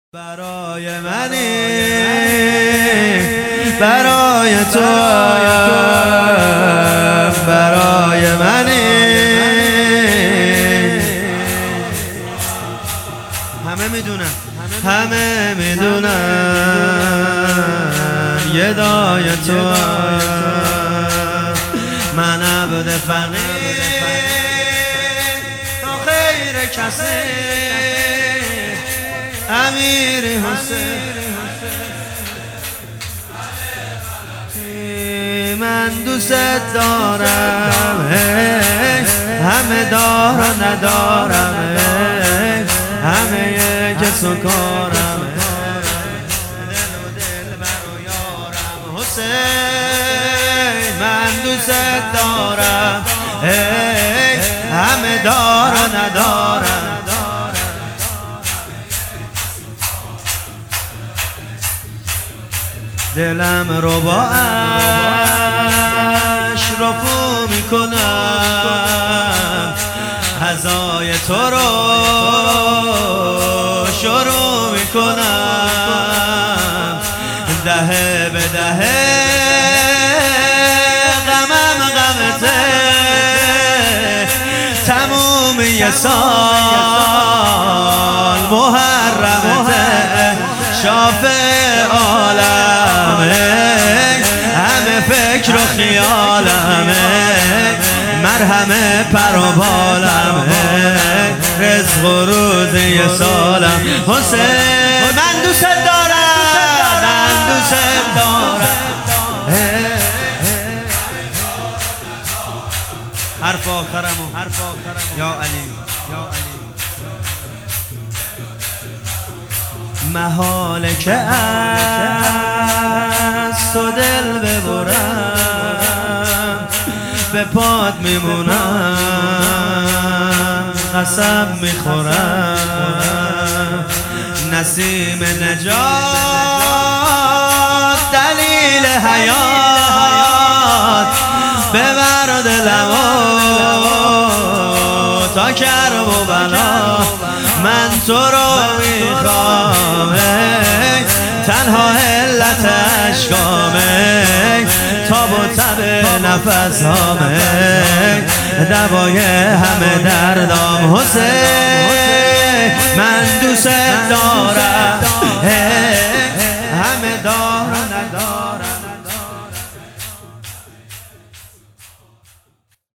برای منی برای تو برای منی همه میدونن یه دای تو من عبد فقیر تو خیر کسی امیر حسین من دوست دارم همه دار و ندارم همه کس و کارم دل و دل بر و یارم حسین من دوست دارم همه دار و ندارم دلم رو با اشرافو میکنم هزای تو رو شروع میکنم دهه به دهه غمم غمته تموم یه سال محرمته شافع عالمه همه فکر و خیالمه مرهم پر و بالمه رزق و روز یه سالم حسین من دوست دارم من دوست دارم حرف آخرمو یا علی محاله که از تو دل ببرم به پات میمونم قسم میخورم نسیم نجات دلیل حیات ببر دلمو تا کرب و بلا من تو رو میخوام تنها علت اشکامه تاب و تب نفس هامه دوای همه دردام حسین من دوست دارم